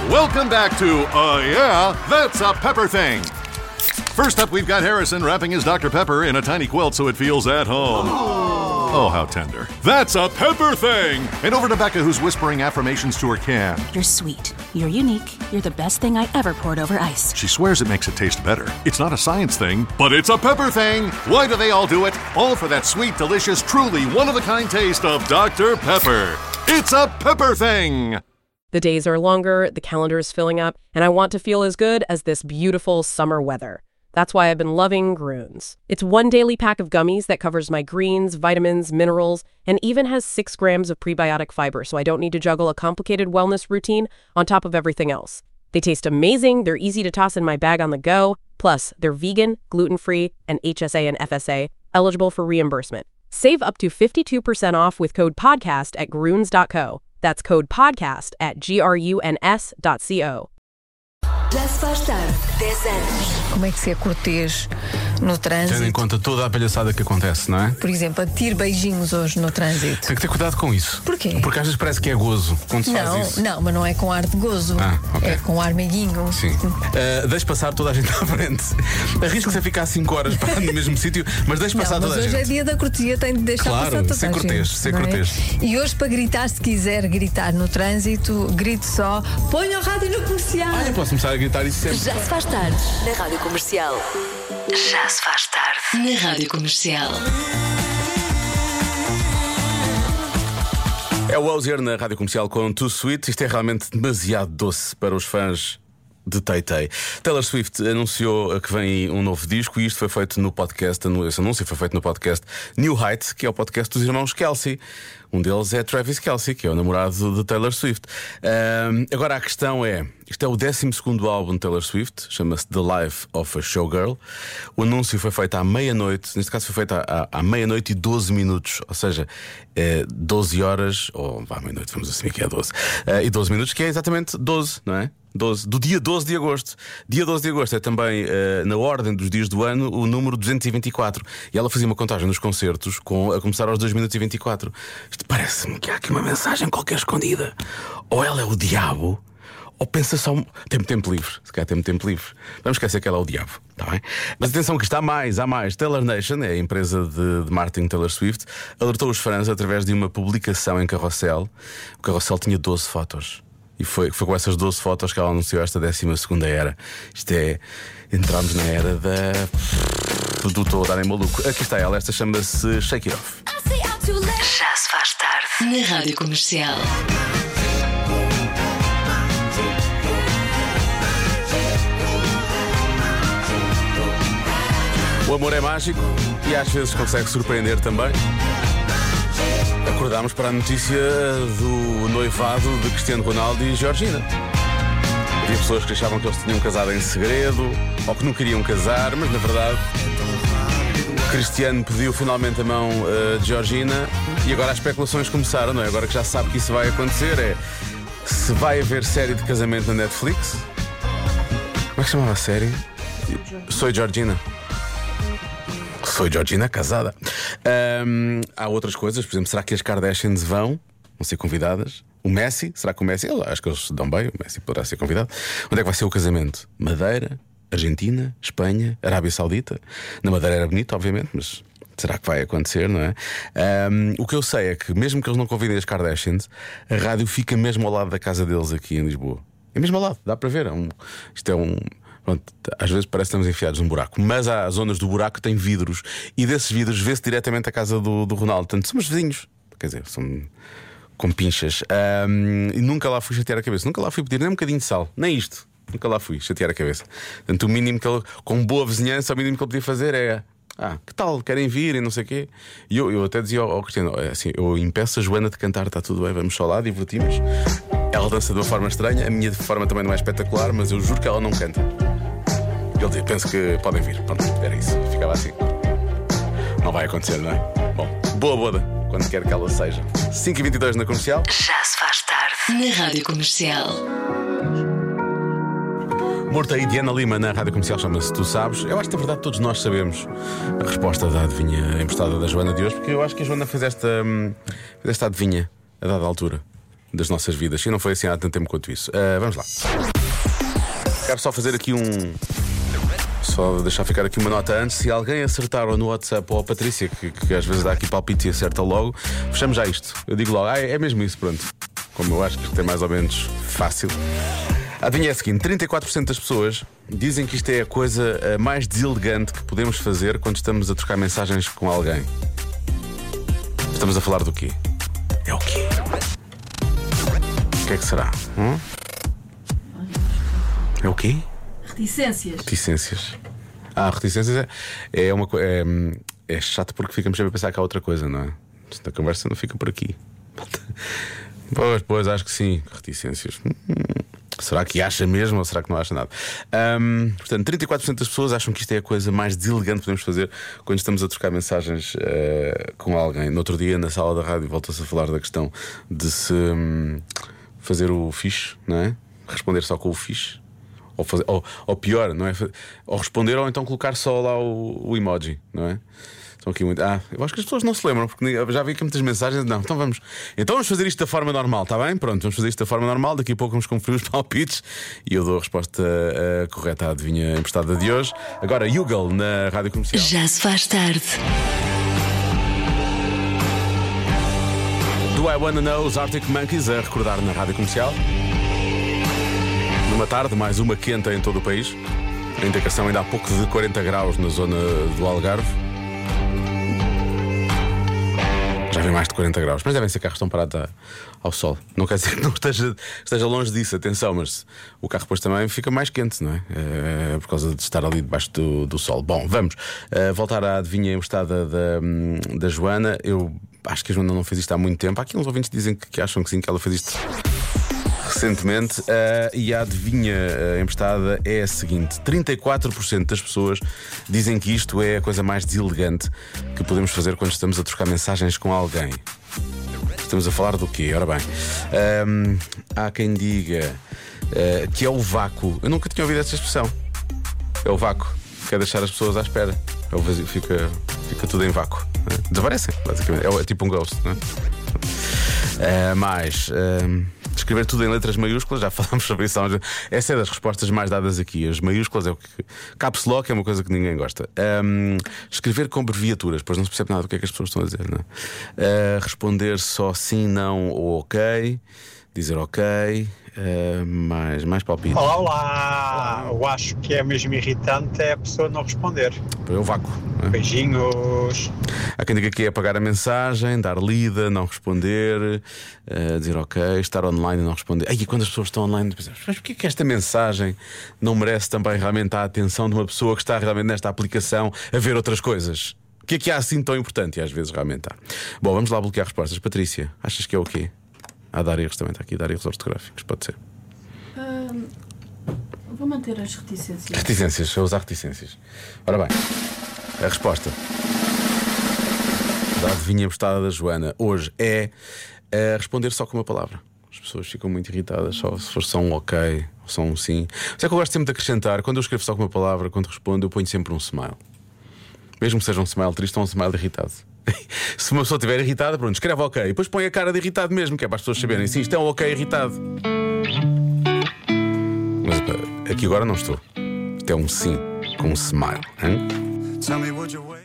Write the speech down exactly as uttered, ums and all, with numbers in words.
Welcome back to, uh, yeah, that's a pepper thing. First up, we've got Harrison wrapping his Doctor Pepper in a tiny quilt so it feels at home. Oh, how tender. That's a pepper thing! And over to Becca, who's whispering affirmations to her can. You're sweet. You're unique. You're the best thing I ever poured over ice. She swears it makes it taste better. It's not a science thing, but it's a pepper thing! Why do they all do it? All for that sweet, delicious, truly one-of-a-kind taste of Doctor Pepper. It's a pepper thing! The days are longer, the calendar is filling up, and I want to feel as good as this beautiful summer weather. That's why I've been loving Grüns. It's one daily pack of gummies that covers my greens, vitamins, minerals, and even has six grams of prebiotic fiber, so I don't need to juggle a complicated wellness routine on top of everything else. They taste amazing, they're easy to toss in my bag on the go, plus they're vegan, gluten-free, and H S A and F S A, eligible for reimbursement. Save up to fifty-two percent off with code PODCAST at gruns dot co. That's code PODCAST at G R U N S dot co. Já se faz tarde, dez anos. Como é que se é cortês no trânsito? Tendo em conta toda a palhaçada que acontece, não é? Por exemplo, a tiro beijinhos hoje no trânsito. Tem que ter cuidado com isso. Porquê? Porque às vezes parece que é gozo quando se não, faz isso. Não, mas não é com ar de gozo. Ah, okay. É com ar meiguinho. Sim. Uh, deixe passar toda a gente à frente. Arrisca-se a ficar cinco horas parado no mesmo sítio, mas deixe passar não, toda a gente. Mas hoje é dia da cortesia, tem de deixar claro, passar toda sem a cortês, gente. sem não cortês. É? E hoje, para gritar, se quiser gritar no trânsito, grite só: ponha o rádio no comercial. Ah, eu posso começar a gritar isso sempre. Já se faz tarde, na Rádio Comercial. Já se faz tarde, na Rádio Comercial. É o Ozier na Rádio Comercial com Too Sweet. Isto é realmente demasiado doce para os fãs de Tay-Tay. Taylor Swift anunciou que vem um novo disco e isto foi feito no podcast, esse anúncio foi feito no podcast New Heights, que é o podcast dos irmãos Kelce. Um deles é Travis Kelce, que é o namorado de Taylor Swift. Um, agora a questão é, isto é o décimo segundo álbum de Taylor Swift, chama-se The Life of a Showgirl. O anúncio foi feito à meia-noite, neste caso foi feito à, à meia-noite e doze minutos, ou seja, é doze horas, ou à meia-noite, vamos assumir que é doze, uh, e doze minutos, que é exatamente doze, não é? doze, do dia doze de agosto. Dia doze de agosto é também, uh, na ordem dos dias do ano, o número duzentos e vinte e quatro. E ela fazia uma contagem nos concertos com, a começar aos dois minutos e vinte e quatro. Isto parece-me que há aqui uma mensagem qualquer escondida. Ou ela é o diabo, ou pensa só. Tem tempo livre. Se calhar tem tempo livre. Vamos esquecer que ela é o diabo, está bem? Mas atenção que está há mais, há mais. Taylor Nation, é a empresa de, de marketing Taylor Swift, alertou os fãs através de uma publicação em carrossel. O carrossel tinha doze fotos. E foi, foi com essas doze fotos que ela anunciou esta décima segunda era. Isto é. Entramos na era da. do estou a dar em maluco. Aqui está ela, esta chama-se Shake It Off. Já se faz tarde, na Rádio Comercial. O amor é mágico e às vezes consegue surpreender também. Acordámos para a notícia do noivado de Cristiano Ronaldo e Georgina. Havia pessoas que achavam que eles tinham casado em segredo ou que não queriam casar, mas na verdade Cristiano pediu finalmente a mão uh, de Georgina e agora as especulações começaram, não é? Agora que já sabe que isso vai acontecer, é se vai haver série de casamento na Netflix. Como é que chamava a série? Soy Georgina. Soy Georgina casada. Um, há outras coisas, por exemplo, será que as Kardashians vão? Vão ser convidadas? O Messi? Será que o Messi? Eu acho que eles dão bem, o Messi poderá ser convidado. Onde é que vai ser o casamento? Madeira, Argentina, Espanha, Arábia Saudita. Na Madeira era bonito, obviamente, mas será que vai acontecer, não é? Um, o que eu sei é que, mesmo que eles não convidem as Kardashians, a rádio fica mesmo ao lado da casa deles aqui em Lisboa. É mesmo ao lado, dá para ver. É um, isto é um. Pronto, às vezes parece que estamos enfiados num buraco, mas há zonas do buraco que têm vidros e desses vidros vê-se diretamente a casa do, do Ronaldo. Portanto, somos vizinhos, quer dizer, são com pinchas. Um, e nunca lá fui chatear a cabeça, nunca lá fui pedir nem um bocadinho de sal, nem isto, nunca lá fui chatear a cabeça. Portanto, o mínimo que ele, com boa vizinhança, o mínimo que ele podia fazer é: ah, que tal, querem vir e não sei o quê. E eu, eu até dizia ao, ao Cristiano, assim, eu impeço a Joana de cantar, está tudo bem, vamos só lá, divertimos. Ela dança de uma forma estranha, a minha forma também não é espetacular, mas eu juro que ela não canta. Ele disse, penso que podem vir. Pronto, era isso, ficava assim. Não vai acontecer, não é? Bom, boa boda, quando quer que ela seja. cinco e vinte e dois na Comercial. Já se faz tarde, na Rádio Comercial. Morta e Diana Lima na Rádio Comercial, chama-se Tu Sabes. Eu acho que, na verdade, todos nós sabemos a resposta da adivinha emprestada da Joana de hoje, porque eu acho que a Joana fez esta, fez esta adivinha a dada altura das nossas vidas. E não foi assim há tanto tempo quanto isso. Uh, vamos lá. Quero só fazer aqui um. Só deixar ficar aqui uma nota antes. Se alguém acertar ou no WhatsApp ou a Patrícia, que, que às vezes dá aqui palpite e acerta logo, fechamos já isto. Eu digo logo, ah, é mesmo isso, pronto. Como eu acho que isto é mais ou menos fácil. A adivinha é a seguinte: trinta e quatro por cento das pessoas dizem que isto é a coisa mais deselegante que podemos fazer quando estamos a trocar mensagens com alguém. Estamos a falar do quê? É o quê? O que é que será? Hum? É o quê? Reticências. Reticências. Ah, reticências é, é uma coisa. É, é chato porque ficamos sempre a pensar que há outra coisa, não é? A conversa não fica por aqui. Pois, pois, acho que sim. Reticências. Hum, será que acha mesmo ou será que não acha nada? Um, portanto, trinta e quatro por cento das pessoas acham que isto é a coisa mais deselegante que podemos fazer quando estamos a trocar mensagens uh, com alguém. No outro dia, na sala da rádio, voltou-se a falar da questão de se um, fazer o fixe, não é? Responder só com o fixe. Ou, fazer, ou, ou pior, não é? Ou responder ou então colocar só lá o, o emoji, não é? Estão aqui muito. Ah, eu acho que as pessoas não se lembram, porque já vi aqui muitas mensagens. Não, então vamos. Então vamos fazer isto da forma normal, está bem? Pronto, vamos fazer isto da forma normal. Daqui a pouco vamos conferir os palpites e eu dou a resposta uh, correta à adivinha emprestada de hoje. Agora, Yugal na Rádio Comercial. Já se faz tarde. Do I Wanna Know, os Arctic Monkeys a recordar na Rádio Comercial. Numa tarde, mais uma quente em todo o país. A indicação ainda há pouco de quarenta graus na zona do Algarve. Já vem mais de quarenta graus, mas devem ser carros que estão parados ao sol. Não quer dizer que não esteja, esteja longe disso, atenção, mas o carro depois também fica mais quente, não é? É por causa de estar ali debaixo do, do sol. Bom, vamos uh, voltar à adivinha emprestada da, da Joana. Eu acho que a Joana não fez isto há muito tempo. Há aqui uns ouvintes que dizem que, que acham que sim, que ela fez isto recentemente, uh, e a adivinha uh, emprestada é a seguinte: trinta e quatro por cento das pessoas dizem que isto é a coisa mais deselegante que podemos fazer quando estamos a trocar mensagens com alguém. Estamos a falar do quê? Ora bem, um, há quem diga uh, que é o vácuo. Eu nunca tinha ouvido essa expressão. É o vácuo, quer deixar as pessoas à espera. É o vazio, fica, fica tudo em vácuo, né? Desaparecem, basicamente. É, é tipo um ghost, não é? Uh, mais uh, escrever tudo em letras maiúsculas, já falámos sobre isso. Essa é das respostas mais dadas aqui. As maiúsculas é o que. Caps lock é uma coisa que ninguém gosta. Um, escrever com abreviaturas, pois não se percebe nada do que é que as pessoas estão a dizer, não é? Uh, responder só sim, não ou ok. Dizer ok. Uh, mais, mais palpite. Olá, olá, olá. Eu acho que é mesmo irritante é a pessoa não responder. É o vácuo, não é? Beijinhos. Há quem diga que é apagar a mensagem, dar lida, não responder, uh, dizer ok, estar online e não responder. Ai, e quando as pessoas estão online, mas porquê que esta mensagem não merece também realmente a atenção de uma pessoa que está realmente nesta aplicação a ver outras coisas? O que é que há assim tão importante? E às vezes realmente há. Bom, vamos lá bloquear respostas. Patrícia, achas que é o quê? Há dar erros também, está aqui, dar erros ortográficos, pode ser. Hum, vou manter as reticências. Reticências, vou usar reticências. Ora bem, a resposta da adivinha emprestada da Joana hoje é uh, responder só com uma palavra. As pessoas ficam muito irritadas só se for só um ok ou só um sim. Mas é que eu gosto sempre de acrescentar. Quando eu escrevo só com uma palavra, quando respondo, eu ponho sempre um smile. Mesmo que seja um smile triste ou um smile irritado. Se uma pessoa estiver irritada, pronto, escreve ok. E depois põe a cara de irritado mesmo, que é para as pessoas saberem. Sim, isto é um ok irritado. Mas aqui agora não estou. Isto é um sim, com um smile, hein?